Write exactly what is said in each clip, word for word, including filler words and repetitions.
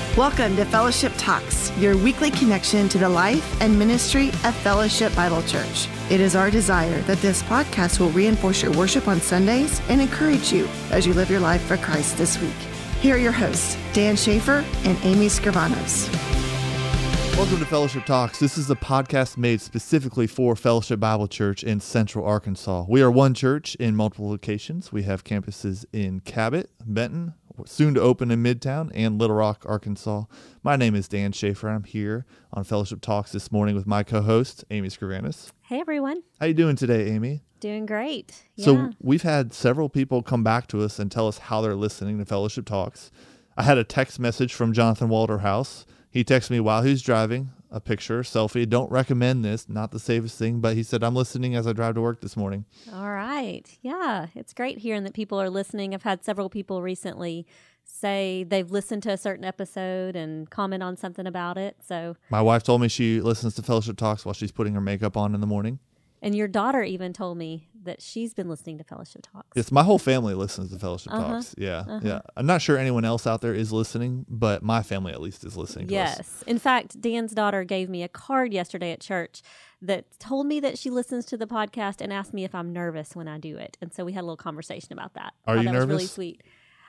Welcome to Fellowship Talks, your weekly connection to the life and ministry of Fellowship Bible Church. It is our desire that this podcast will reinforce your worship on Sundays and encourage you as you live your life for Christ this week. Here are your hosts, Dan Schaefer and Amy Scrivanos. Welcome to Fellowship Talks. This is a podcast made specifically for Fellowship Bible Church in Central Arkansas. We are one church in multiple locations. We have campuses in Cabot, Benton, soon to open in Midtown, and Little Rock, Arkansas. My name is Dan Schaefer. I'm here on Fellowship Talks this morning with my co-host, Amy Scrivanos. Hey, everyone. How you doing today, Amy? Doing great. Yeah. So we've had several people come back to us and tell us how they're listening to Fellowship Talks. I had a text message from Jonathan Walterhouse. He texted me while he was driving, a picture, selfie. Don't recommend this, not the safest thing, but he said, I'm listening as I drive to work this morning. All right. Yeah, it's great hearing that people are listening. I've had several people recently say they've listened to a certain episode and comment on something about it. So my wife told me she listens to Fellowship Talks while she's putting her makeup on in the morning. And your daughter even told me that she's been listening to Fellowship Talks. Yes, my whole family listens to Fellowship uh-huh. Talks. Yeah, uh-huh. yeah. I'm not sure anyone else out there is listening, but my family at least is listening to yes. us. Yes. In fact, Dan's daughter gave me a card yesterday at church that told me that she listens to the podcast and asked me if I'm nervous when I do it. And so we had a little conversation about that. Are you that nervous? Was really sweet.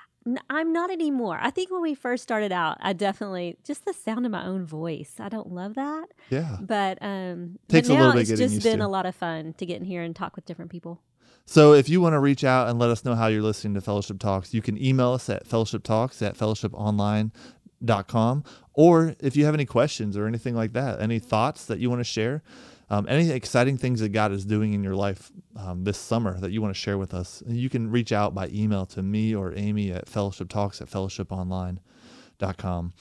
I'm not anymore. I think when we first started out, I definitely, just the sound of my own voice, I don't love that. Yeah. But, um, Takes but a now little bit it's getting just used been to. a lot of fun to get in here and talk with different people. So if you want to reach out and let us know how you're listening to Fellowship Talks, you can email us at fellowshiptalks at fellowship online dot com. Or if you have any questions or anything like that, any thoughts that you want to share, Um, any exciting things that God is doing in your life um, this summer that you want to share with us, you can reach out by email to me or Amy at fellowshiptalks at fellowship online dot com.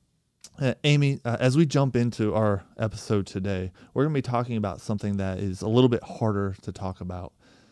Uh, Amy, uh, as we jump into our episode today, we're going to be talking about something that is a little bit harder to talk about.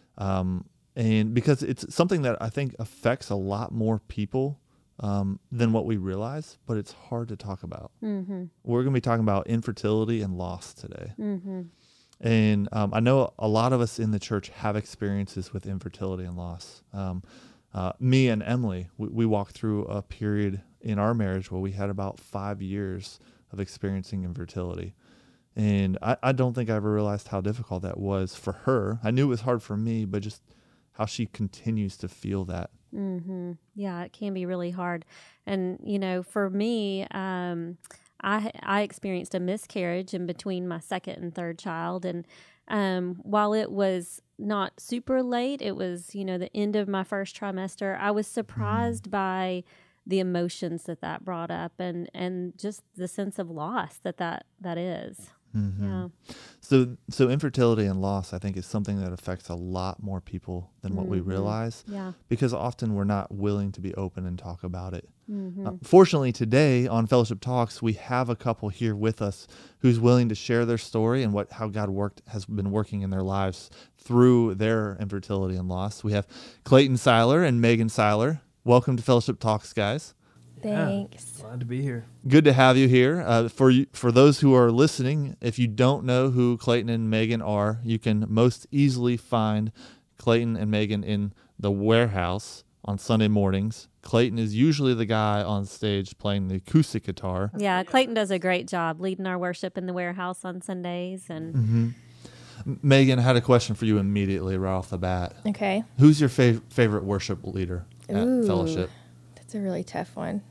Um, and because it's something that I think affects a lot more people um, than what we realize, but it's hard to talk about. Mm-hmm. We're going to be talking about infertility and loss today. Mm-hmm. And um, I know a lot of us in the church have experiences with infertility and loss. Um, uh, me and Emily, we, we walked through a period in our marriage where we had about five years of experiencing infertility. And I, I don't think I ever realized how difficult that was for her. I knew it was hard for me, but just how she continues to feel that. Mm-hmm. Yeah, it can be really hard. And, you know, for me, um, I I experienced a miscarriage in between my second and third child. And um, while it was not super late, it was, you know, the end of my first trimester, I was surprised mm. by the emotions that that brought up and, and just the sense of loss that that, that is. Mm-hmm. Yeah. So, so infertility and loss, I think, is something that affects a lot more people than what mm-hmm. we realize. Yeah. Because often we're not willing to be open and talk about it. Mm-hmm. Uh, fortunately, today on Fellowship Talks, we have a couple here with us who's willing to share their story and what how God worked has been working in their lives through their infertility and loss. We have Clayton Seiler and Megan Seiler. Welcome to Fellowship Talks, guys. Thanks. Yeah, glad to be here. Good to have you here. Uh, for you, for those who are listening, if you don't know who Clayton and Megan are, you can most easily find Clayton and Megan in the warehouse on Sunday mornings. Clayton is usually the guy on stage playing the acoustic guitar. Yeah, Clayton does a great job leading our worship in the warehouse on Sundays. And mm-hmm. Megan, I had a question for you immediately right off the bat. Okay. Who's your fav- favorite worship leader at Ooh, Fellowship? That's a really tough one.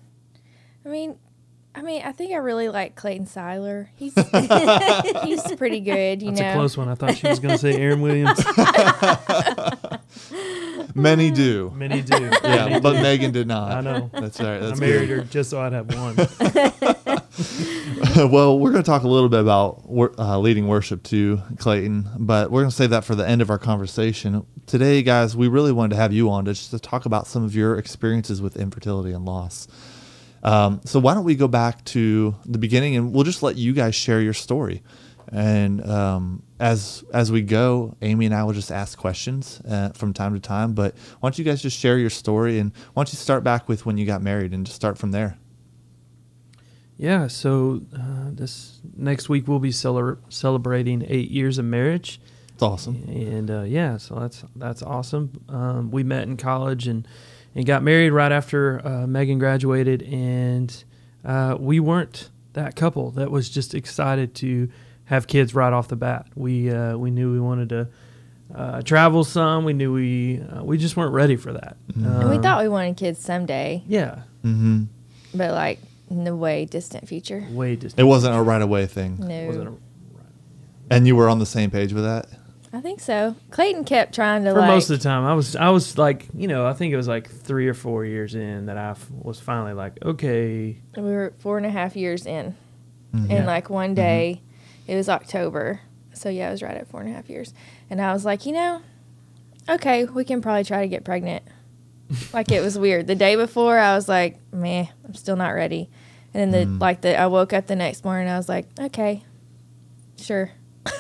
I mean, I mean, I think I really like Clayton Seiler. He's he's pretty good, you That's know. a close one. I thought she was going to say Aaron Williams. Many do. Many do. Yeah, Many but do. Megan did not. I know. That's all right. That's I married good. her just so I'd have one. Well, we're going to talk a little bit about uh, leading worship too, Clayton, but we're going to save that for the end of our conversation. Today, guys, we really wanted to have you on to just to talk about some of your experiences with infertility and loss. Um, so why don't we go back to the beginning and we'll just let you guys share your story. And um, as as we go, Amy and I will just ask questions uh, from time to time. But why don't you guys just share your story, and why don't you start back with when you got married and just start from there? Yeah, so uh, this next week we'll be cele- celebrating eight years of marriage. It's awesome. And uh, yeah, so that's that's awesome. Um, we met in college and, and got married right after uh, Megan graduated, and uh, we weren't that couple that was just excited to have kids right off the bat. We uh, we knew we wanted to uh, travel some. We knew we uh, we just weren't ready for that. Mm-hmm. Um, And we thought we wanted kids someday, yeah, Mm-hmm. but like in the way distant future. way distant. It wasn't a right away thing. No, It wasn't a, And you were on the same page with that? I think so. Clayton kept trying to for like. most of the time. I was I was like, you know, I think it was like three or four years in that I f- was finally like, okay, we were four and a half years in, Mhm. and like one day, it was October. So yeah, I was right at four and a half years, and I was like, you know, okay, we can probably try to get pregnant. Like it was weird. The day before, I was like, meh, I'm still not ready. And then the like the I woke up the next morning, I was like, okay, sure.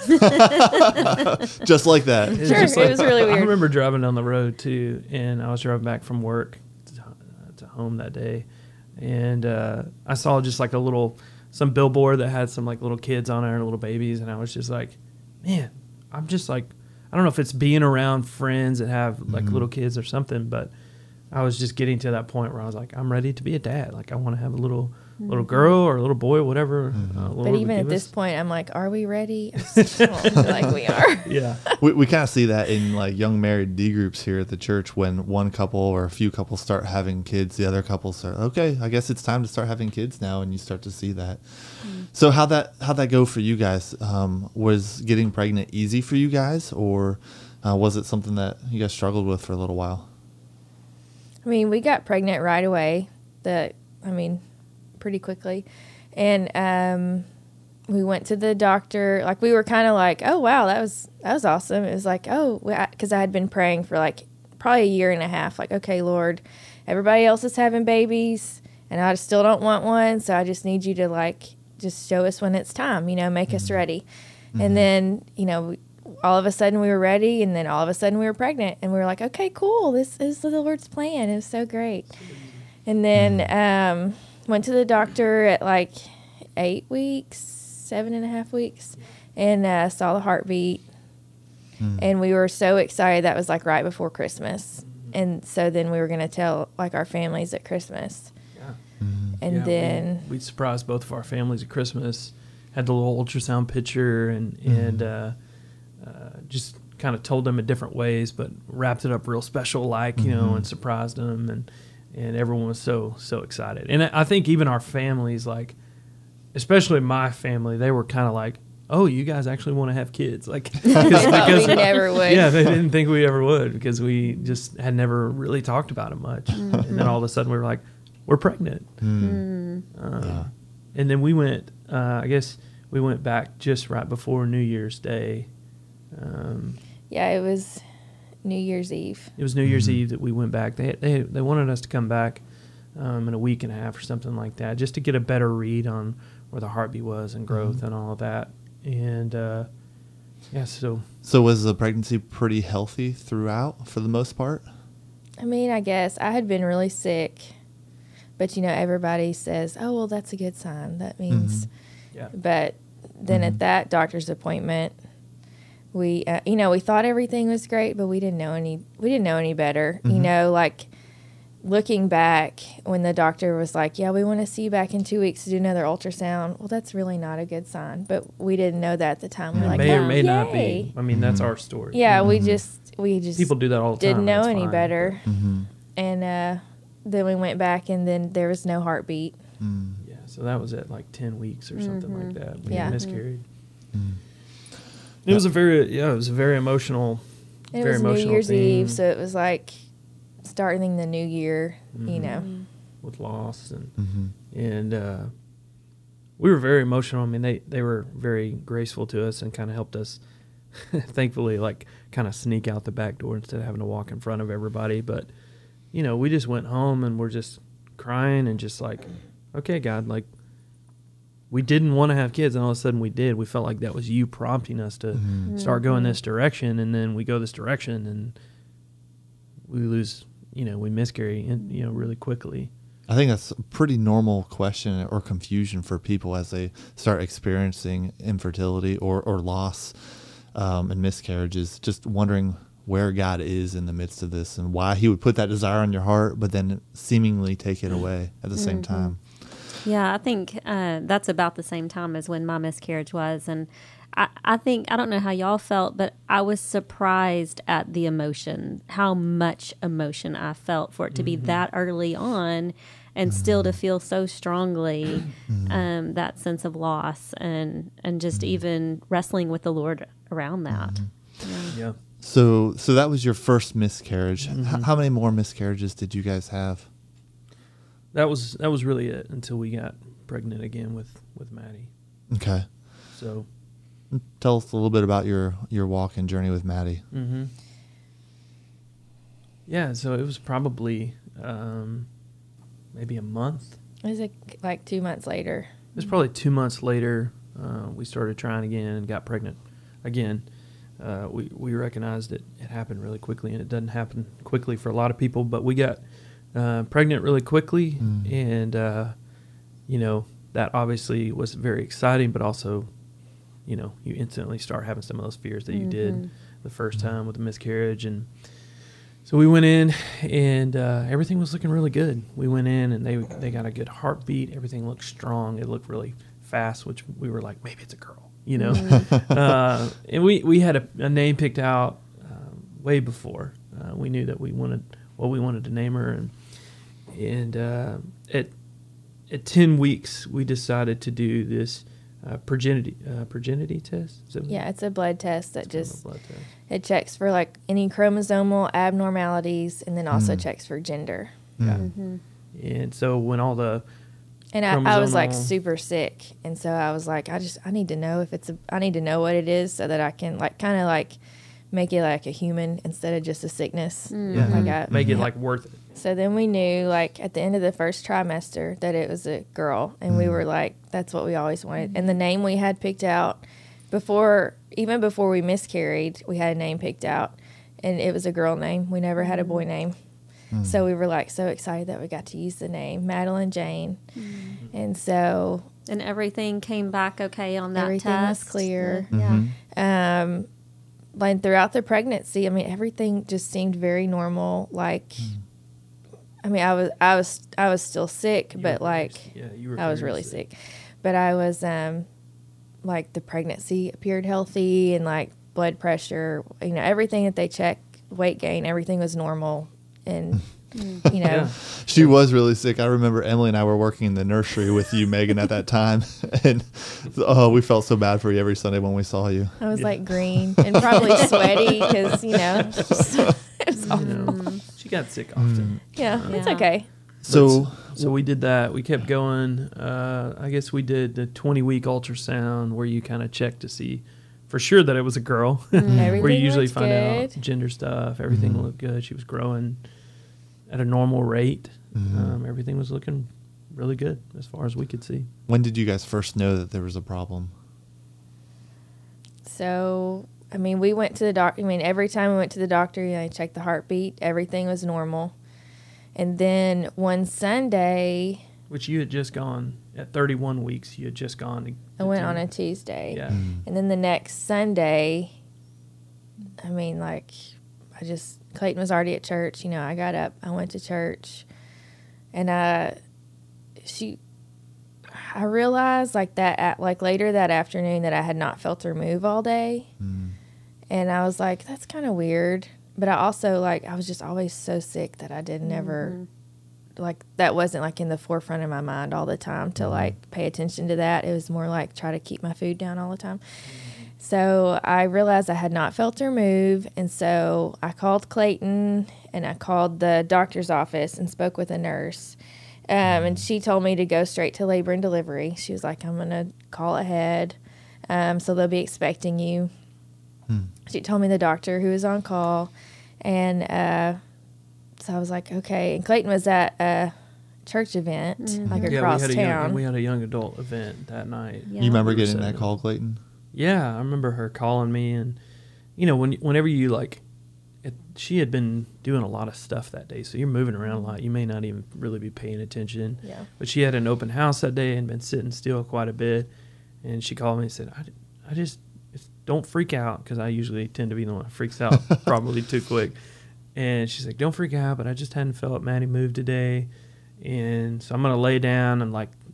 Just like that. It's Sure, just it was really I weird. remember driving down the road too, and I was driving back from work to, to home that day, and uh, I saw just like a little some billboard that had some like little kids on it and little babies, and I was just like, man, I'm just like, I don't know if it's being around friends that have like little kids or something, but I was just getting to that point where I was like, I'm ready to be a dad. Like I want to have a little little girl or a little boy, whatever. Uh, Lord But would even at give this us. point, I'm like, are we ready? I still don't feel like we are. Yeah. We, we kind of see that in like young married D groups here at the church when one couple or a few couples start having kids, the other couples start, okay, I guess it's time to start having kids now, and you start to see that. Mm. So how that how that go for you guys? Um, was getting pregnant easy for you guys, or uh, was it something that you guys struggled with for a little while? I mean, we got pregnant right away. The, I mean, pretty quickly. And um, we went to the doctor. Like, we were kind of like, oh, wow, that was that was awesome. It was like, oh, because I had been praying for, like, probably a year and a half. Like, okay, Lord, everybody else is having babies, and I still don't want one, so I just need you to, like, just show us when it's time, you know, make mm-hmm. us ready. Mm-hmm. And then, you know, we, all of a sudden we were ready, and then all of a sudden we were pregnant, and we were like, okay, cool, this is the Lord's plan. It was so great. And then um, went to the doctor at like eight weeks, seven and a half weeks, and uh, saw the heartbeat. Mm. And we were so excited. That was like right before Christmas. And so then we were going to tell like our families at Christmas. Yeah. Mm-hmm. And yeah, then we, we surprised both of our families at Christmas, had the little ultrasound picture, and, Mm-hmm. and uh, uh, just kind of told them in different ways, but wrapped it up real special like, you Mm-hmm. know, and surprised them. And, and everyone was so, so excited. And I think even our families, like, especially my family, they were kind of like, oh, you guys actually want to have kids. Like, they thought we never would. Yeah, they didn't think we ever would because we just had never really talked about it much. Mm-hmm. And then all of a sudden we were like, we're pregnant. Mm. Um, Yeah. And then we went, uh, I guess we went back just right before New Year's Day. Um, Yeah, it was New Year's Eve. It was New Year's Eve that we went back. They they they wanted us to come back um, in a week and a half or something like that, just to get a better read on where the heartbeat was and growth mm-hmm. and all of that. And uh, yeah, so so was the pregnancy pretty healthy throughout for the most part? I mean, I guess I had been really sick, but you know, everybody says, "Oh, well, that's a good sign. That means." Mm-hmm. Yeah. But then mm-hmm. at that doctor's appointment, we, uh, you know, we thought everything was great, but we didn't know any. We didn't know any better. Mm-hmm. You know, like looking back when the doctor was like, "Yeah, we want to see you back in two weeks to do another ultrasound." Well, that's really not a good sign. But we didn't know that at the time. We're it like, may oh, or may yay. not be. I mean, mm-hmm. that's our story. Yeah, mm-hmm. we just we just people do that all the time. Didn't know that's any fine, better, mm-hmm. and uh, then we went back, and then there was no heartbeat. Mm. Yeah, so that was at like ten weeks or something mm-hmm. like that. We yeah, miscarried. Mm. It was a very yeah, it was a very emotional. It very was emotional New Year's theme. Eve, so it was like starting the new year, mm-hmm. you know, with loss and mm-hmm. and uh, we were very emotional. I mean, they they were very graceful to us and kind of helped us, thankfully, like kind of sneak out the back door instead of having to walk in front of everybody. But you know, we just went home and we're just crying and just like, okay, God, like. We didn't want to have kids, and all of a sudden we did. We felt like that was you prompting us to Mm-hmm. start going this direction, and then we go this direction, and we lose, you know, we miscarry, and, you know, really quickly. I think that's a pretty normal question or confusion for people as they start experiencing infertility or, or loss um, and miscarriages, just wondering where God is in the midst of this and why he would put that desire on your heart, but then seemingly take it away at the mm-hmm. same time. Yeah, I think uh, that's about the same time as when my miscarriage was. And I, I think, I don't know how y'all felt, but I was surprised at the emotion, how much emotion I felt for it to be that early on and still to feel so strongly um, that sense of loss and, and just even wrestling with the Lord around that. Yeah. So, so that was your first miscarriage. H- how many more miscarriages did you guys have? That was that was really it until we got pregnant again with, with Maddie. Okay. So, Tell us a little bit about your, your walk and journey with Maddie. mm-hmm. yeah, so it was probably um, maybe a month. It was like, like two months later. It was probably two months later. Uh, we started trying again and got pregnant again. Uh, we we recognized it it happened really quickly, and it doesn't happen quickly for a lot of people. But we got uh, pregnant really quickly, Mm. and uh, you know that obviously was very exciting, but also, you know, you instantly start having some of those fears that you did the first time with the miscarriage, and so we went in, and uh, everything was looking really good. We went in, and they they got a good heartbeat. Everything looked strong. It looked really fast, which we were like, maybe it's a girl. You know, uh, and we, we had a, a name picked out um, way before. Uh, we knew that we wanted what we wanted to name her, and and uh, at at ten weeks we decided to do this uh, progeny uh, progeny test. Is that what- Yeah, it's a blood test that it's kind of a just blood test. it checks for like any chromosomal abnormalities, and then also Mm. checks for gender. Yeah. Mm-hmm. And so when all the And I, I was like Chromosomal. super sick, and so I was like, I just I need to know if it's a I need to know what it is so that I can like kind of like make it like a human instead of just a sickness. yeah, Like I, make it yeah. like worth it. So then we knew like at the end of the first trimester that it was a girl, and we were like, that's what we always wanted. And the name we had picked out before, even before we miscarried, we had a name picked out, and it was a girl name. We never had a boy name. So we were like so excited that we got to use the name Madeline Jane. And so And everything came back okay on that Everything was test. clear. Yeah. um like throughout the pregnancy, I mean everything just seemed very normal. Like I mean I was I was I was still sick, You but were very like sick. yeah, you were I was very really sick. But I was um like the pregnancy appeared healthy, and like blood pressure, you know, everything that they check, weight gain, everything was normal. And you know, Yeah. She was really sick. I remember Emily and I were working in the nursery with you, Megan, at that time. And oh, we felt so bad for you every Sunday when we saw you. I was Yeah. like green and probably sweaty because you know it was, just, it was awful. You know, she got sick often. Yeah, it's Yeah. okay. So, So we did that. We kept going. Uh, I guess we did the twenty week ultrasound where you kind of check to see for sure that it was a girl. Everything where you usually looks find good. out gender stuff. Everything Mhm. looked good. She was growing at a normal rate. Mhm. Um, everything was looking really good as far as we could see. when did you guys first know that there was a problem? So, I mean, we went to the doctor. I mean, every time we went to the doctor, you know, they checked the heartbeat. Everything was normal. And then one Sunday, Which you had just gone at thirty-one weeks. You had just gone. To, I went to- on a Tuesday. Yeah. And then the next Sunday, I mean, like, I just, Clayton was already at church. You know, I got up, I went to church. And uh, she, I realized, like, that, at, like, later that afternoon that I had not felt her move all day. Mm. And I was like, that's kind of weird. But I also, like, I was just always so sick that I did never, like, that wasn't, like, in the forefront of my mind all the time to, like, pay attention to that. It was more like try to keep my food down all the time. So I realized I had not felt her move. And so I called Clayton and I called the doctor's office and spoke with a nurse. Um, and she told me to go straight to labor and delivery. She was like, I'm going to call ahead. Um, so they'll be expecting you. Hmm. She told me the doctor who was on call. And uh, so I was like, okay. And Clayton was at a church event, like Yeah, across we had a town. young, and we had a young adult event that night. Yeah. You remember We were getting setting that call, Clayton? Yeah, I remember her calling me, and you know, when whenever you like, it, she had been doing a lot of stuff that day, so you're moving around a lot. You may not even really be paying attention. Yeah. But she had an open house that day and been sitting still quite a bit, and she called me and said, "I, I just it's, don't freak out," because I usually tend to be the one that freaks out probably too quick. And she's like, "Don't freak out, but I just hadn't felt Maddie move today, and so I'm gonna lay down and like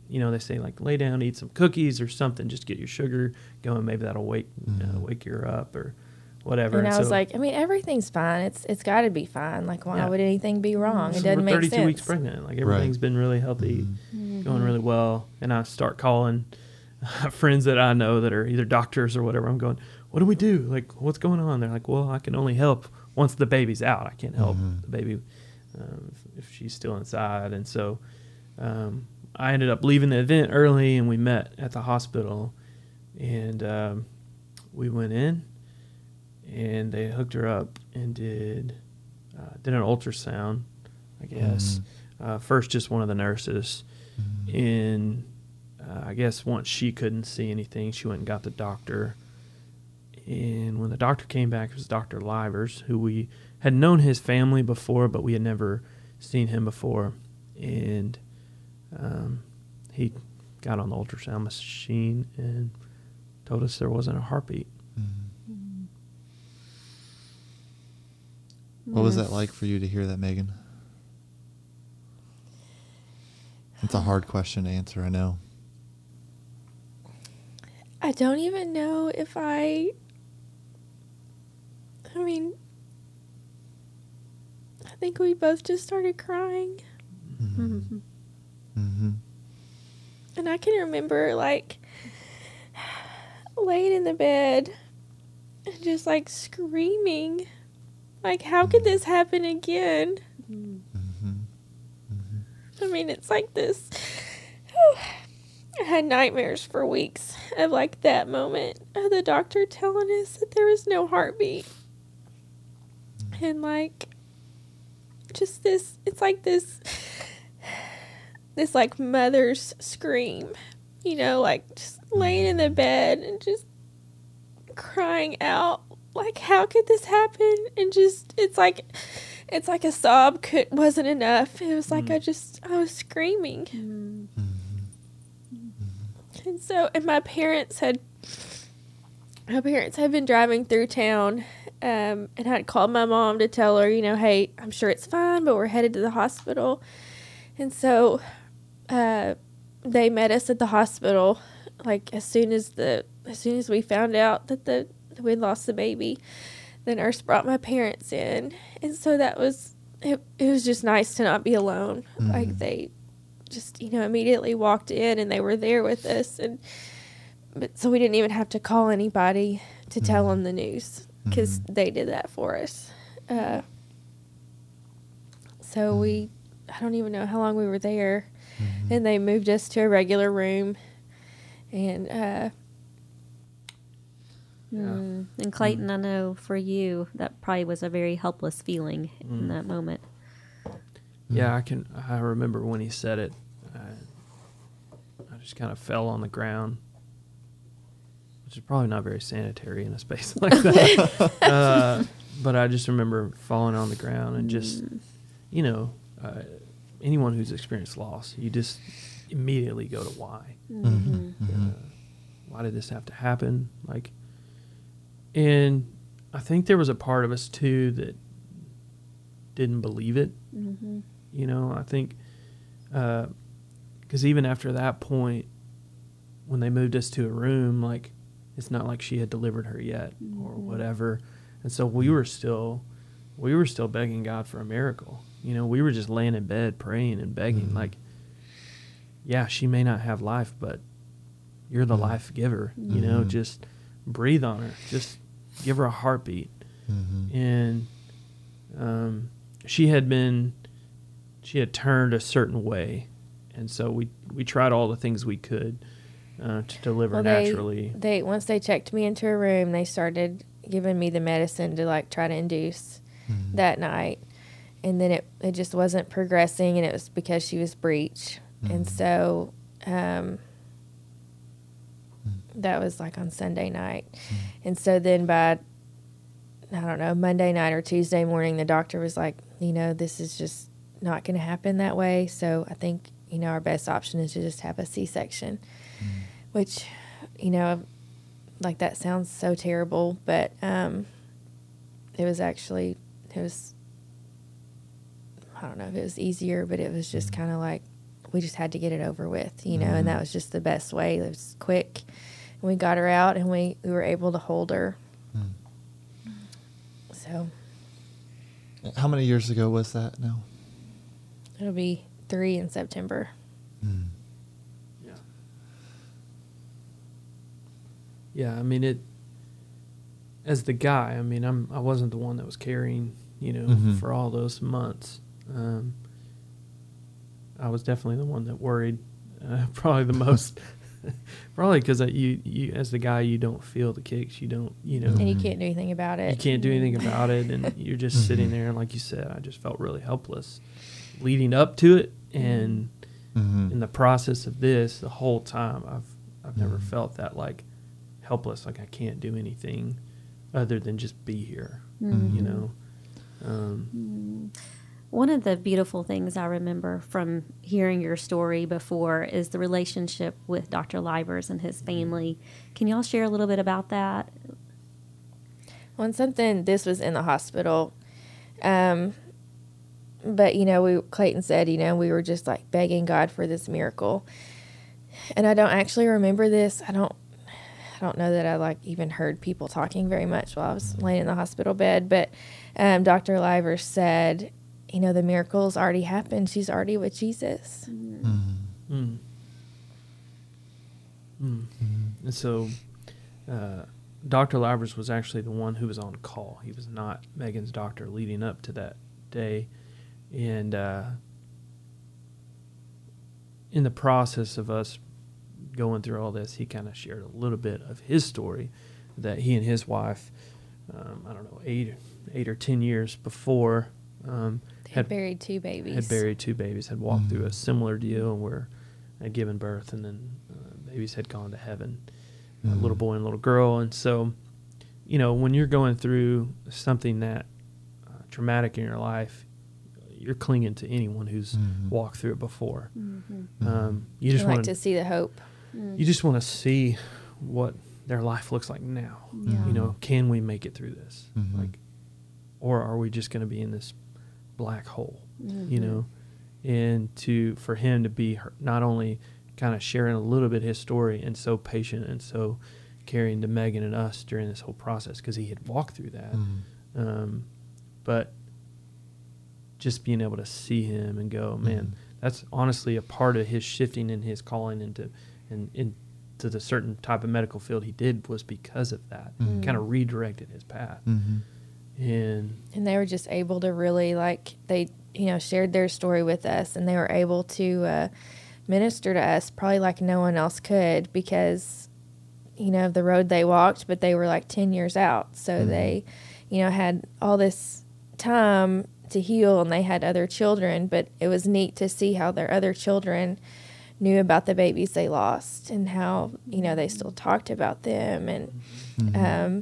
you know, they say like lay down, eat some cookies or something, just get your sugar going. Maybe that'll wake Mm-hmm. uh, wake you up or whatever. And I so, was like, I mean, everything's fine. It's it's got to be fine. Like, why Yeah. would anything be wrong? It so doesn't we're make thirty-two sense. weeks pregnant. Like everything's Right. been really healthy, Mm-hmm. going really well. And I start calling friends that I know that are either doctors or whatever. I'm going, what do we do? Like, what's going on? They're like, well, I can only help once the baby's out. I can't help Mhm. the baby um, if, if she's still inside. And so um, I ended up leaving the event early, and we met at the hospital. And um, we went in, and they hooked her up and did uh, did an ultrasound, I guess. Mhm. Uh, first, just one of the nurses. Mhm. And uh, I guess once she couldn't see anything, she went and got the doctor. And when the doctor came back, it was Doctor Livers, who we had known his family before, but we had never seen him before. And um, he got on the ultrasound machine and told us there wasn't a heartbeat. Mhm. What was that like for you to hear that, Megan? It's a hard question to answer, I know. I don't even know if I. I mean, I think we both just started crying. Mm-hmm. Mm-hmm. And I can remember, like, laying in the bed and just, like, screaming. Like, how could this happen again? Mm-hmm. I mean, it's like this. I had nightmares for weeks of, like, that moment of the doctor telling us that there was no heartbeat. And, like, just this, it's like this, this, like, mother's scream, you know, like, just laying in the bed and just crying out, like, how could this happen? And just, it's like, it's like a sob could, wasn't enough. It was like, Mm. I just, I was screaming. Mm-hmm. And so, and my parents had, my parents had been driving through town, um, and I'd called my mom to tell her, you know, hey, I'm sure it's fine, but we're headed to the hospital. And so, uh, they met us at the hospital, like, as soon as the, as soon as we found out that the, that we'd lost the baby, the nurse brought my parents in. And so that was, it, it was just nice to not be alone. Mhm. Like, they just, you know, immediately walked in and they were there with us. And, but so we didn't even have to call anybody to tell Mhm. them the news, because Mhm. they did that for us. Uh, so we, I don't even know how long we were there. Mhm. And they moved us to a regular room. And, uh, Yeah. Mm. And Clayton, I know for you, that probably was a very helpless feeling in Mm. that moment. Yeah, I can. I remember when he said it. I, I just kind of fell on the ground, which is probably not very sanitary in a space like that. uh, but I just remember falling on the ground and just, you know, uh, anyone who's experienced loss, you just immediately go to why. Mhm. Mhm. Uh, why did this have to happen? Like, and I think there was a part of us too that didn't believe it. Mm-hmm. You know, I think, because even after that point, when they moved us to a room, like, it's not like she had delivered her yet or Mhm. whatever. And so we were still, we were still begging God for a miracle. You know, we were just laying in bed praying and begging, Mhm. like, yeah, she may not have life, but you're the Mhm. life giver. You know, Mhm. just breathe on her. Just give her a heartbeat. Mhm. And um, she had been, she had turned a certain way, and so we we tried all the things we could uh, to deliver well, they, naturally. they, once they checked me into a room, they started giving me the medicine to, like, try to induce Mhm. that night. And then it, it just wasn't progressing, and it was because she was breech. And Mhm. so, um, Mhm. that was like on Sunday night. Mhm. And so then by, I don't know, Monday night or Tuesday morning, the doctor was like, you know, this is just not going to happen that way. So I think, you know, our best option is to just have a C-section, Mhm. which, you know, like, that sounds so terrible, but um, it was actually, it was, I don't know if it was easier, but it was just kind of like we just had to get it over with, you know, mm-hmm. and that was just the best way. It was quick. And we got her out, and we, we were able to hold her. Mm. So. How many years ago was that now? It'll be three in September. Mm. Yeah. Yeah, I mean, it, as the guy, I mean, I'm, I wasn't the one that was carrying, you know, mm-hmm. for all those months. Um, I was definitely the one that worried, uh, probably the most, probably because you, you, as the guy, you don't feel the kicks, you don't, you know, and you can't do anything about it. You can't do anything about it, and you're just mm-hmm. sitting there. And like you said, I just felt really helpless, leading up to it, and mm-hmm. in the process of this, the whole time, I've, I've mm-hmm. never felt that like helpless, like I can't do anything other than just be here, mm-hmm. you know. Um, mm-hmm. One of the beautiful things I remember from hearing your story before is the relationship with Doctor Livers and his family. Can y'all share a little bit about that? Well, something, this was in the hospital, um, but, you know, we Clayton said, you know, we were just, like, begging God for this miracle. And I don't actually remember this. I don't I don't know that I, like, even heard people talking very much while I was laying in the hospital bed. But um, Doctor Livers said, you know, the miracle's already happened. She's already with Jesus. Mm. Mm. Mm. Mm. And so uh, Doctor Livers was actually the one who was on call. He was not Megan's doctor leading up to that day. And uh, in the process of us going through all this, he kind of shared a little bit of his story that he and his wife, um, I don't know, eight, eight or ten years before, um, Had, had buried two babies. Had buried two babies, had walked mm-hmm. through a similar deal where had given birth, and then uh, babies had gone to heaven, mm-hmm. a little boy and a little girl. And so, you know, when you're going through something that uh, traumatic in your life, you're clinging to anyone who's mm-hmm. walked through it before. Mm-hmm. Um, you just like want to see the hope. You just want to see what their life looks like now. Yeah. You know, can we make it through this? Mm-hmm. Like, or are we just going to be in this black hole, mm-hmm. you know? And to for him to be not only kind of sharing a little bit his story and so patient and so caring to Megan and us during this whole process, because he had walked through that, mm-hmm. um, but just being able to see him and go, man, mm-hmm. that's honestly a part of his shifting in his calling into and into the certain type of medical field he did was because of that, mm-hmm. kind of redirected his path. Mm-hmm. And and they were just able to really, like, they, you know, shared their story with us, and they were able to uh, minister to us probably like no one else could, because, you know, of the road they walked, but they were like ten years out. So mm-hmm. they, you know, had all this time to heal, and they had other children, but it was neat to see how their other children knew about the babies they lost, and how, you know, they still talked about them, and, mm-hmm. um,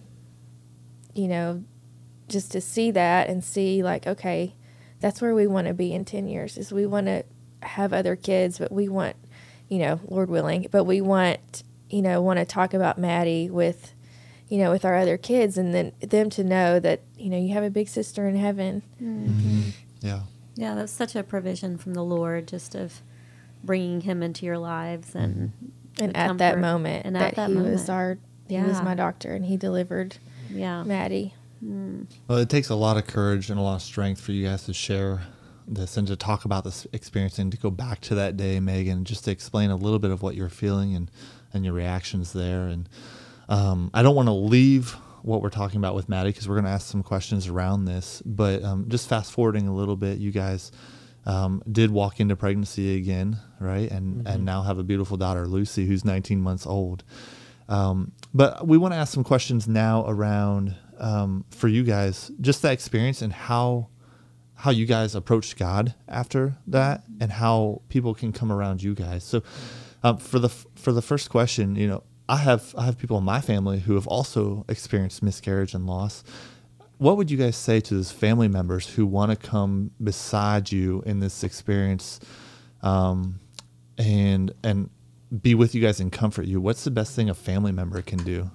you know, just to see that and see, like, okay, that's where we want to be in ten years, is we want to have other kids, but we want, you know, Lord willing, but we want, you know, want to talk about Maddie with, you know, with our other kids, and then them to know that, you know, you have a big sister in heaven. Mm-hmm. Mm-hmm. Yeah. Yeah, that's such a provision from the Lord, just of bringing him into your lives, and and at that moment, and that, at that he moment. was our, yeah. he was my doctor, and he delivered yeah. Maddie. Mm. Well, it takes a lot of courage and a lot of strength for you guys to share this and to talk about this experience, and to go back to that day, Megan, just to explain a little bit of what you're feeling and, and your reactions there. And um, I don't want to leave what we're talking about with Maddie, because we're going to ask some questions around this, but um, just fast forwarding a little bit, you guys um, did walk into pregnancy again, right? And, mm-hmm. and now have a beautiful daughter, Lucy, who's nineteen months old. Um, but we want to ask some questions now around, um, for you guys, just that experience and how, how you guys approached God after that, and how people can come around you guys. So, um, for the, for the first question, you know, I have, I have people in my family who have also experienced miscarriage and loss. What would you guys say to those family members who want to come beside you in this experience, um, and, and, be with you guys and comfort you? What's the best thing a family member can do?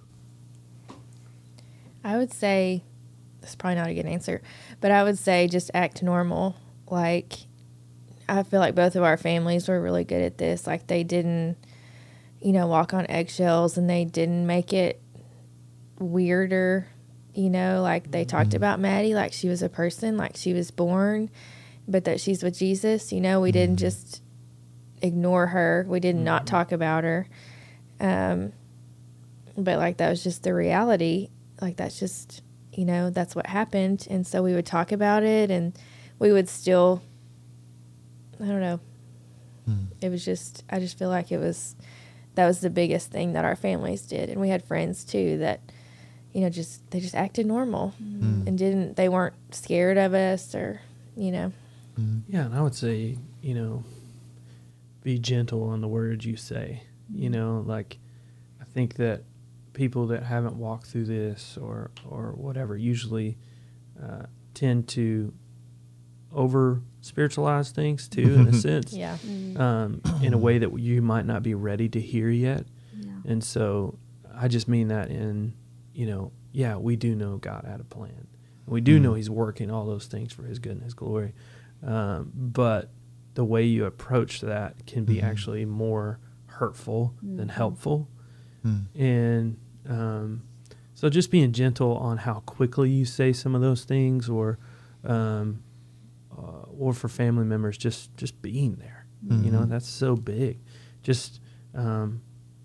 I would say, this is probably not a good answer, but I would say just act normal. Like, I feel like both of our families were really good at this. Like they didn't, you know, walk on eggshells, and they didn't make it weirder. You know, like they talked about Maddie like she was a person, like she was born, but that she's with Jesus. You know, we didn't just ignore her. We did not talk about her. Um, but like that was just the reality. Like that's just, you know, that's what happened. And so we would talk about it, and we would still, I don't know. Mm. It was just, I just feel like it was, that was the biggest thing that our families did. And we had friends too that, you know, just, they just acted normal mm. and didn't, they weren't scared of us or, you know. Mm. Yeah. And I would say, you know, be gentle on the words you say, you know, like I think that people that haven't walked through this or, or whatever usually uh, tend to over spiritualize things too, in a sense, yeah, um, in a way that you might not be ready to hear yet. Yeah. And so I just mean that in, you know, yeah, we do know God had a plan. We do mm. know he's working all those things for his good and his glory. Um, but the way you approach that can be mm-hmm. actually more hurtful mm-hmm. than helpful. Mm. And um, so just being gentle on how quickly you say some of those things, or um, uh, or for family members, just, just being there. Mm-hmm. You know, that's so big. Just um,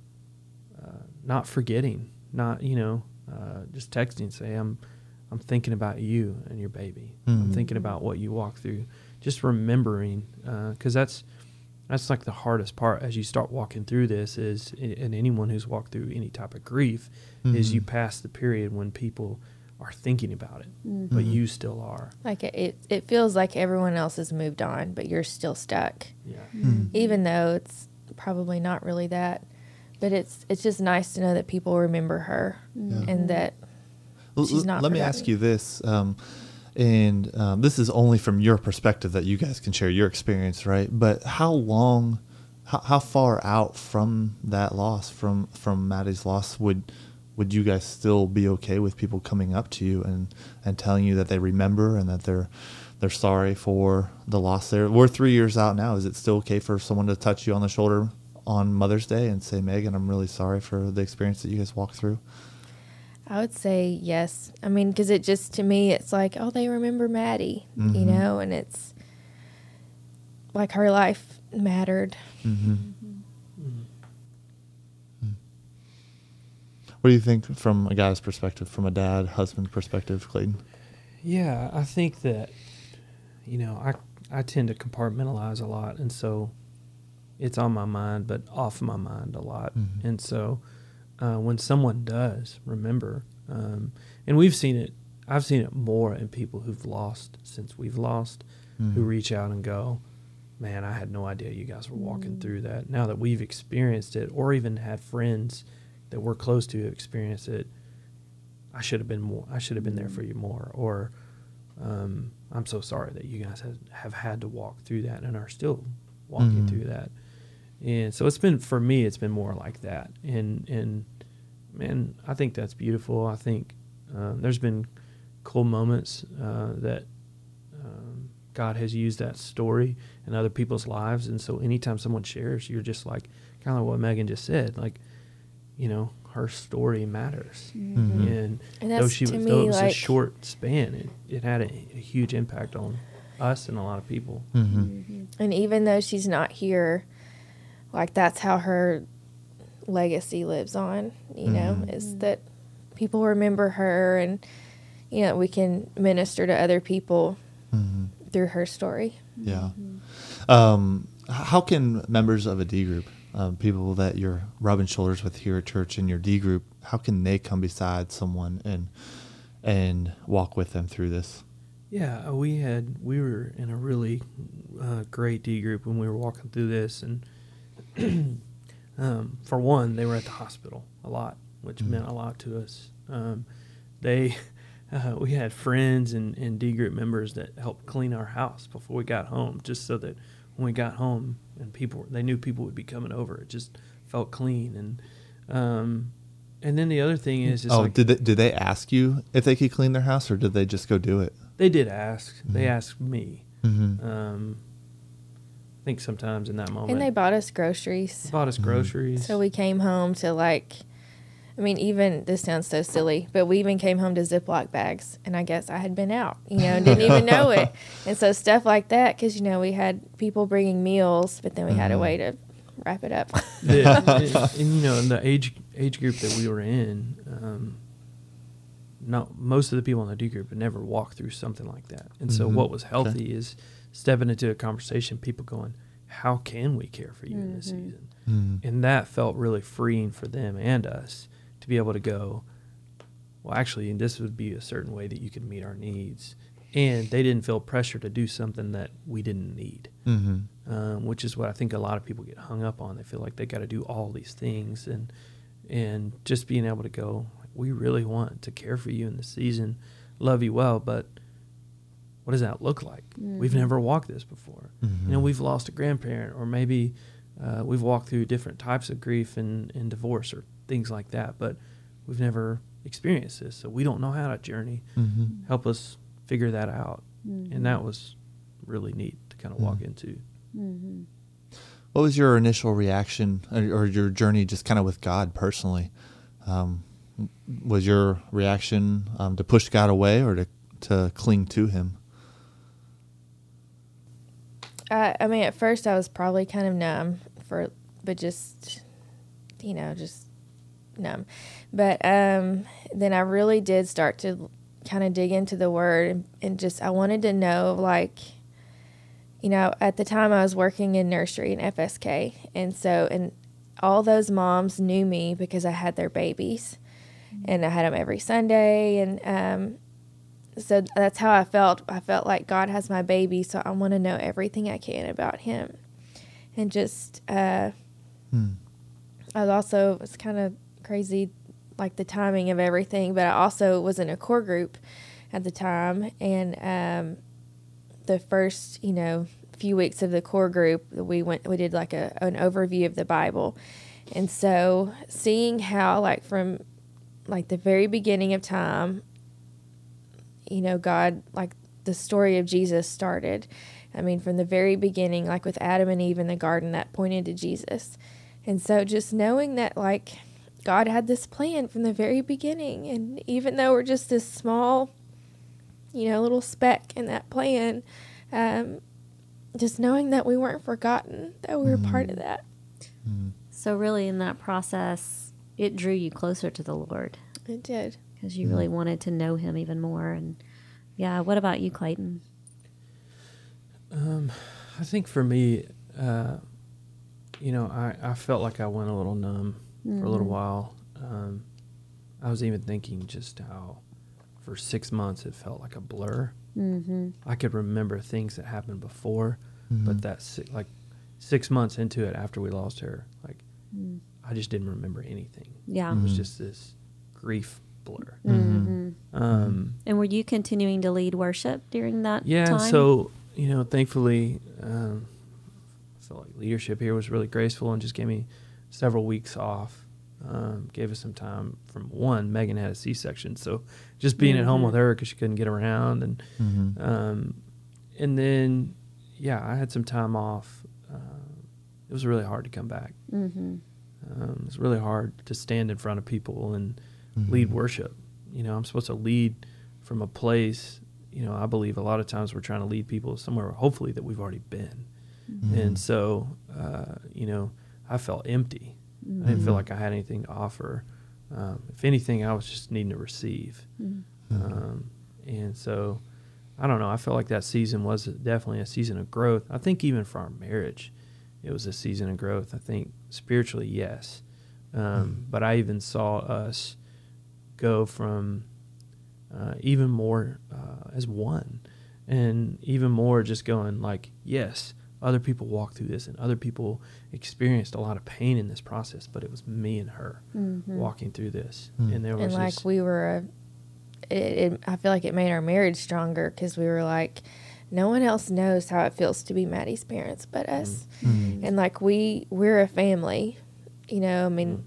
uh, not forgetting, not, you know, uh, just texting, say, I'm I'm thinking about you and your baby. Mm-hmm. I'm thinking about what you walk through. Just remembering, because uh, that's that's like the hardest part as you start walking through this is, and anyone who's walked through any type of grief, mm-hmm. is you pass the period when people are thinking about it, mm-hmm. but you still are. Like it, it, it feels like everyone else has moved on, but you're still stuck. Yeah. Mm-hmm. Even though it's probably not really that, but it's it's just nice to know that people remember her mm-hmm. and that L- she's not. Let forgotten. me ask you this. Um, And um, this is only from your perspective that you guys can share your experience, right? But how long, how, how far out from that loss, from from Maddie's loss, would would you guys still be okay with people coming up to you and, and telling you that they remember and that they're they're sorry for the loss there? We're three years out now. Is it still okay for someone to touch you on the shoulder on Mother's Day and say, Megan, I'm really sorry for the experience that you guys walked through? I would say yes. I mean, because it just, to me, it's like, oh, they remember Maddie, mm-hmm. you know, and it's like her life mattered. Mm-hmm. Mm-hmm. What do you think from a guy's perspective, from a dad, husband perspective, Clayton? Yeah, I think that, you know, I, I tend to compartmentalize a lot, and so it's on my mind, but off my mind a lot. Mm-hmm. And so Uh, when someone does remember, um, and we've seen it, I've seen it more in people who've lost since we've lost, mm-hmm. who reach out and go, man, I had no idea you guys were walking mm-hmm. through that. Now that we've experienced it, or even had friends that we're close to experience it, I should have been more, I should have been there for you more. Or um, I'm so sorry that you guys have, have had to walk through that and are still walking mm-hmm. through that. And so it's been, for me, it's been more like that. And, and man, I think that's beautiful. I think um, there's been cool moments uh, that um, God has used that story in other people's lives. And so anytime someone shares, you're just like, kind of like what Megan just said, like, you know, her story matters. Mm-hmm. And, and though she was, though it was like, a short span, it, it had a, a huge impact on us and a lot of people. Mm-hmm. Mm-hmm. And even though she's not here, like that's how her legacy lives on, you know, mm-hmm. is that people remember her, and, you know, we can minister to other people mm-hmm. through her story. Yeah. Mm-hmm. Um, how can members of a D group, um, people that you're rubbing shoulders with here at church in your D group, how can they come beside someone and and walk with them through this? Yeah, we had we were in a really uh, great D group when we were walking through this, and um, for one, they were at the hospital a lot, which mm-hmm. meant a lot to us. Um, they, uh, we had friends and, and D group members that helped clean our house before we got home, just so that when we got home and people, they knew people would be coming over, it just felt clean. And um, and then the other thing is, is oh, like, did they, did they ask you if they could clean their house, or did they just go do it? They did ask. Mm-hmm. They asked me. Mm-hmm. Um, think sometimes in that moment. And they bought us groceries. bought us groceries. So we came home to like, I mean, even, this sounds so silly, but we even came home to Ziploc bags. And I guess I had been out, you know, didn't even know it. And so stuff like that, because, you know, we had people bringing meals, but then we had a way to wrap it up. the, and, and, you know, in the age age group that we were in, um, not most of the people in the D group had never walked through something like that. And so Mhm. what was healthy Okay. is stepping into a conversation, people going, how can we care for you in this Mhm. season? Mm. And that felt really freeing for them and us to be able to go, well, actually, this would be a certain way that you could meet our needs. And they didn't feel pressure to do something that we didn't need, Mm-hmm. um, which is what I think a lot of people get hung up on. They feel like they got to do all these things. And, and just being able to go, we really want to care for you in this season, love you well, but what does that look like? We've Mhm. never walked this before. Mhm. You know, we've lost a grandparent, or maybe uh, we've walked through different types of grief and, and divorce or things like that, but we've never experienced this, so we don't know how to journey. Mm-hmm. Help us figure that out. Mhm. And that was really neat to kind of walk Mm. into. Mhm. What was your initial reaction or, or your journey just kind of with God personally? Um, was your reaction um, to push God away or to, to cling to him? I, I mean, at first I was probably kind of numb for, but just, you know, just numb. But um, then I really did start to kind of dig into the Word, and, and just I wanted to know, like, you know, at the time I was working in nursery in F S K, and so and all those moms knew me because I had their babies, and I had them every Sunday, and um, so that's how I felt. I felt like God has my baby, so I want to know everything I can about him. And just, uh, Hmm. I was also, it's kind of crazy, like the timing of everything, but I also was in a core group at the time. And um, the first, you know, few weeks of the core group, we went, we did like a, an overview of the Bible. And so seeing how, like, from like the very beginning of time, you know, God, like the story of Jesus started. I mean, from the very beginning, like with Adam and Eve in the garden, that pointed to Jesus. And so just knowing that, like, God had this plan from the very beginning. And even though we're just this small, you know, little speck in that plan, um, just knowing that we weren't forgotten, that we were Mm. part of that. Mm. So really, in that process, it drew you closer to the Lord It did. because you really wanted to know Him even more. And yeah, what about you, Clayton? Um, I think for me, uh, you know, I, I felt like I went a little numb for a little Mhm. while. Um, I was even thinking just how for six months it felt like a blur. Mm-hmm. I could remember things that happened before, Mhm. but that si- like six months into it after we lost her, like Mm. I just didn't remember anything. Yeah. It was Mhm. just this grief blur. Mm-hmm. Um, And were you continuing to lead worship during that yeah, time? so you know, thankfully, um, I felt like leadership here was really graceful and just gave me several weeks off. Um, gave us some time. From one, Megan had a C-section, so just being at home Mhm. with her because she couldn't get around, and Mhm. um, and then yeah, I had some time off. Uh, it was really hard to come back. Mm-hmm. Um, it was really hard to stand in front of people and Mhm. lead worship. You know, I'm supposed to lead from a place. You know, I believe a lot of times we're trying to lead people somewhere, hopefully, that we've already been. Mhm. And so, uh, you know, I felt empty. I didn't feel Mhm. like I had anything to offer. Um, if anything, I was just needing to receive. Mm-hmm. Mhm. Um, and so, I don't know. I felt like that season was definitely a season of growth. I think even for our marriage, it was a season of growth. I think spiritually, yes. Um, Mhm. But I even saw us go from uh, even more uh, as one, and even more just going like, yes, other people walked through this and other people experienced a lot of pain in this process, but it was me and her Mm-hmm. walking through this. Mm. And there was And like just, we were, a, it, it, I feel like it made our marriage stronger because we were like, no one else knows how it feels to be Maddie's parents but us. Mhm. And like we, we're a family, you know, I mean,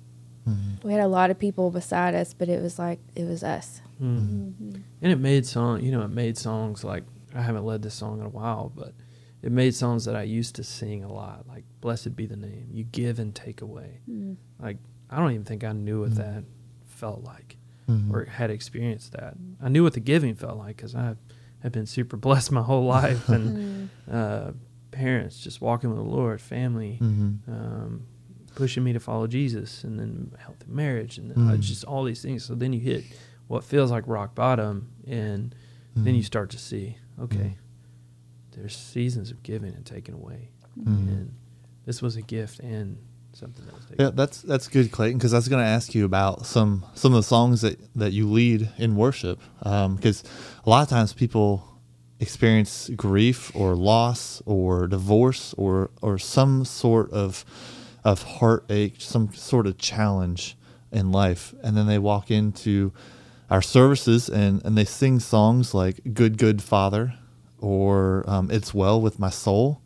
Mhm. we had a lot of people beside us, but it was like, it was us. Mm. Mm-hmm. And it made song, you know, it made songs like, I haven't led this song in a while, but it made songs that I used to sing a lot, like "Blessed Be the Name," "You Give and Take Away." Mm. Like I don't even think I knew what Mm. that felt like, Mhm. or had experienced that. I knew what the giving felt like because I have been super blessed my whole life, and Mm. uh, parents just walking with the Lord, family. Mhm. Um, pushing me to follow Jesus, and then healthy marriage, and then, uh, Mm. just all these things. So then you hit what feels like rock bottom, and then you Mhm. start to see, okay, there's seasons of giving and taking away, Mhm. and this was a gift and something that was taken. Yeah, that's that's good, Clayton. Because I was going to ask you about some some of the songs that, that you lead in worship. Because a lot of times people experience grief or loss or divorce or or some sort of of heartache, some sort of challenge in life, and then they walk into our services and and they sing songs like "Good Good Father" or um, "It's Well with My Soul,"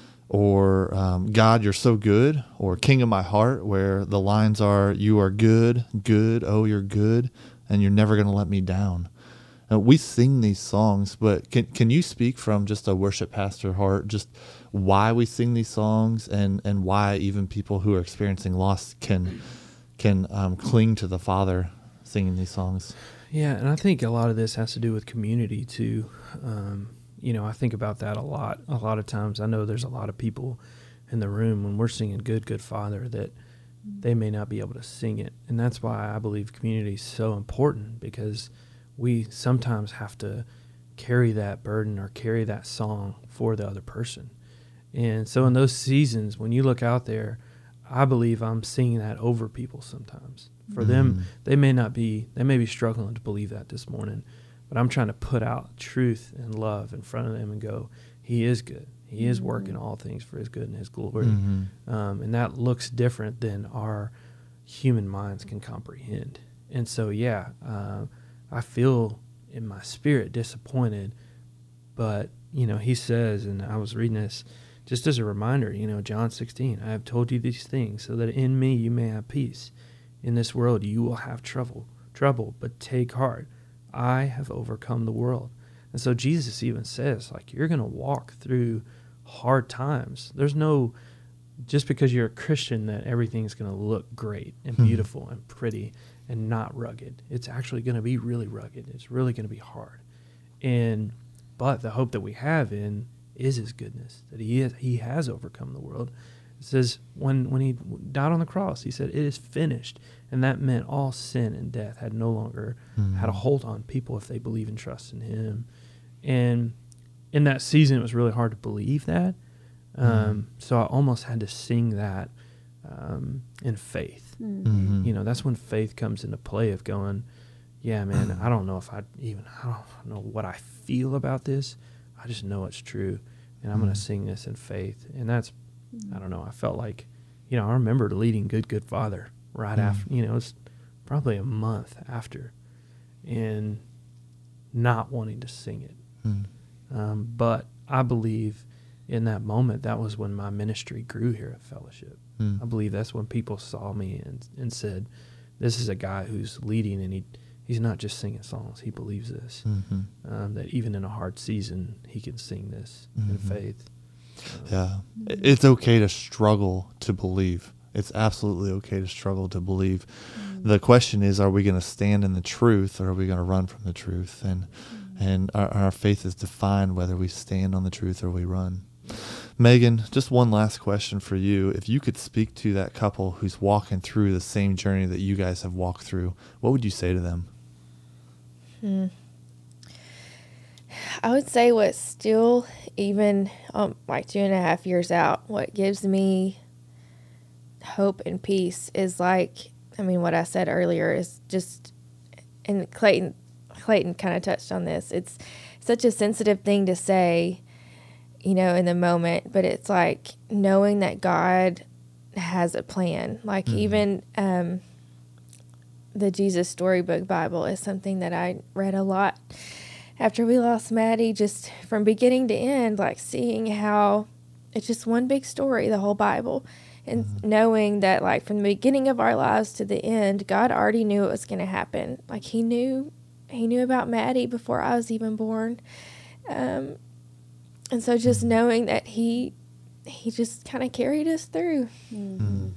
or um, "God, You're So Good," or "King of My Heart," where the lines are, "You are good, good, oh, you're good, and you're never going to let me down." And we sing these songs, but can can you speak from just a worship pastor heart, just why we sing these songs, and, and why even people who are experiencing loss can can um, cling to the Father singing these songs? Yeah, and I think a lot of this has to do with community too. Um, you know, I think about that a lot. A lot of times, I know there's a lot of people in the room when we're singing "Good, Good Father" that they may not be able to sing it, and that's why I believe community is so important, because we sometimes have to carry that burden or carry that song for the other person. And so in those seasons, when you look out there, I believe I'm singing that over people sometimes. For Mm-hmm. them, they may not be, they may be struggling to believe that this morning, but I'm trying to put out truth and love in front of them and go, He is good. He is working all things for His good and His glory. Mm-hmm. Um, and that looks different than our human minds can comprehend. And so, yeah, uh, I feel in my spirit disappointed, but, you know, He says, and I was reading this just as a reminder, you know, John sixteen, I have told you these things so that in me you may have peace. In this world you will have trouble, trouble, but take heart. I have overcome the world. And so Jesus even says, like, you're going to walk through hard times. There's no, just because you're a Christian, that everything's going to look great and beautiful and pretty and not rugged. It's actually going to be really rugged. It's really going to be hard. And, but the hope that we have in is His goodness, that he is, he has overcome the world. It says when, when He died on the cross, He said, it is finished. And that meant all sin and death had no longer Mm-hmm. had a hold on people if they believe and trust in Him. And in that season, it was really hard to believe that. Um, Mm-hmm. So I almost had to sing that um, in faith. Mm-hmm. You know, that's when faith comes into play of going, yeah, man, I don't know if I even, I don't know what I feel about this. I just know it's true. And I'm going to sing this in faith. And that's, I don't know, I felt like, you know, I remembered leading Good, Good Father right Mm. after, you know, it's probably a month after, and not wanting to sing it. Mm. Um, but I believe in that moment, that was when my ministry grew here at Fellowship. Mm. I believe that's when people saw me and, and said, this is a guy who's leading, and he he's not just singing songs. He believes this, Mm-hmm. um, that even in a hard season, he can sing this in Mhm. faith. Yeah. It's okay to struggle to believe. It's absolutely okay to struggle to believe. The question is, are we going to stand in the truth, or are we going to run from the truth? And and our, our faith is defined whether we stand on the truth or we run. Megan, just one last question for you. If you could speak to that couple who's walking through the same journey that you guys have walked through, what would you say to them? Hmm. I would say what's still, even um, like two and a half years out, what gives me hope and peace is like, I mean, what I said earlier is just, and Clayton, Clayton kind of touched on this. It's such a sensitive thing to say, you know, in the moment, but it's like knowing that God has a plan. Like Mhm. even um, the Jesus Storybook Bible is something that I read a lot after we lost Maddie, just from beginning to end, like seeing how it's just one big story, the whole Bible, and Mhm. knowing that like from the beginning of our lives to the end, God already knew it was going to happen. Like he knew, he knew about Maddie before I was even born. Um, And so just knowing that he he just kind of carried us through. Mm-hmm.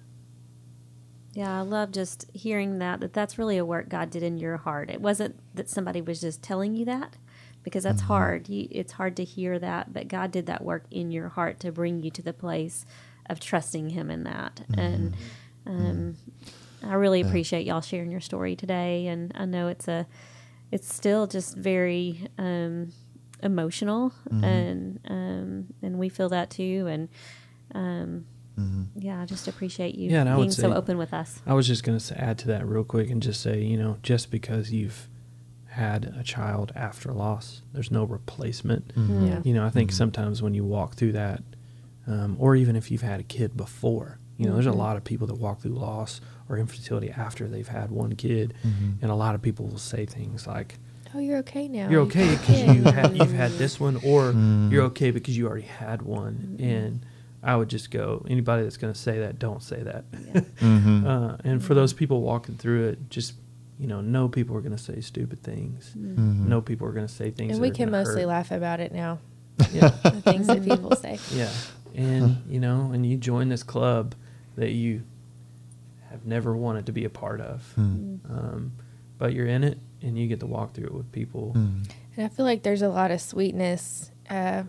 Yeah, I love just hearing that, that that's really a work God did in your heart. It wasn't that somebody was just telling you that, because that's mm-hmm. hard. You, it's hard to hear that, but God did that work in your heart to bring you to the place of trusting him in that. Mm-hmm. And um, I really appreciate y'all sharing your story today. And I know it's a, it's still just very um, emotional, mm-hmm. and um, and we feel that too. And um, mm-hmm. yeah, I just appreciate you yeah, being say, so open with us. I was just going to add to that real quick and just say, you know, just because you've had a child after loss, there's no replacement. Mm-hmm. Yeah. You know, I think mm-hmm. sometimes when you walk through that, um, or even if you've had a kid before, you know, mm-hmm. there's a lot of people that walk through loss or infertility after they've had one kid, mm-hmm. and a lot of people will say things like, "Oh, you're okay now. You're okay because you had, you've had this one," or mm-hmm. "You're okay because you already had one." Mm-hmm. And I would just go, anybody that's going to say that, don't say that. Yeah. mm-hmm. uh, and for those people walking through it, just, you know, know people are going to say stupid things. Mm-hmm. Know people are going to say things. And that we are can gonna mostly hurt. laugh about it now. Yeah. The things that people say. Yeah. And, you know, and you join this club that you have never wanted to be a part of. Mm. Um, but you're in it, and you get to walk through it with people. Mm. And I feel like there's a lot of sweetness, uh,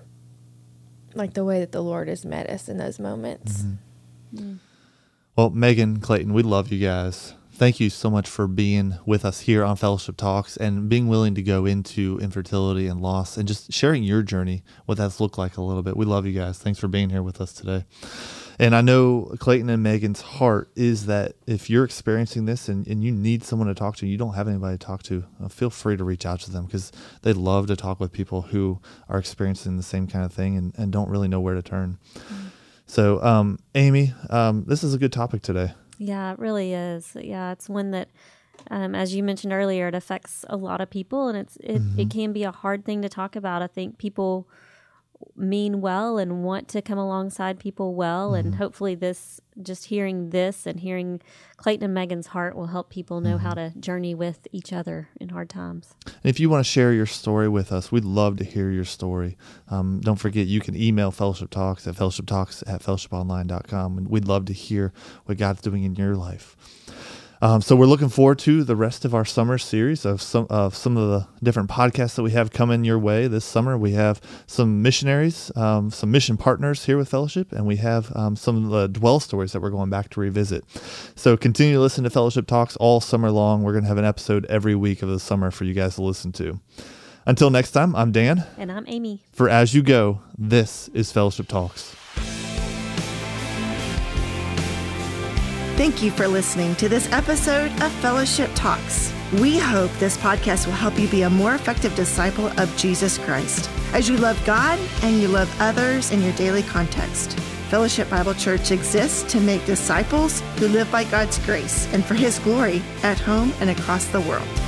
like the way that the Lord has met us in those moments. Mm-hmm. Mm. Well, Megan, Clayton, we love you guys. Thank you so much for being with us here on Fellowship Talks and being willing to go into infertility and loss and just sharing your journey, what that's looked like a little bit. We love you guys. Thanks for being here with us today. And I know Clayton and Megan's heart is that if you're experiencing this and, and you need someone to talk to, you don't have anybody to talk to, uh, feel free to reach out to them, because they love to talk with people who are experiencing the same kind of thing and, and don't really know where to turn. Mm-hmm. So, um, Amy, um, this is a good topic today. Yeah, it really is. Yeah, it's one that, um, as you mentioned earlier, it affects a lot of people, and it's it, Mm-hmm. it can be a hard thing to talk about. I think people mean well and want to come alongside people well, mm-hmm. and hopefully this, just hearing this and hearing Clayton and Megan's heart will help people know mm-hmm. how to journey with each other in hard times. And if you want to share your story with us, we'd love to hear your story. Um, don't forget, you can email Fellowship Talks at fellowship talks at fellowship online dot com, and we'd love to hear what God's doing in your life. Um, so we're looking forward to the rest of our summer series of some of some of the different podcasts that we have coming your way this summer. We have some missionaries, um, some mission partners here with Fellowship, and we have um, some of the dwell stories that we're going back to revisit. So continue to listen to Fellowship Talks all summer long. We're going to have an episode every week of the summer for you guys to listen to. Until next time, I'm Dan. And I'm Amy. For As You Go, this is Fellowship Talks. Thank you for listening to this episode of Fellowship Talks. We hope this podcast will help you be a more effective disciple of Jesus Christ as you love God and you love others in your daily context. Fellowship Bible Church exists to make disciples who live by God's grace and for His glory at home and across the world.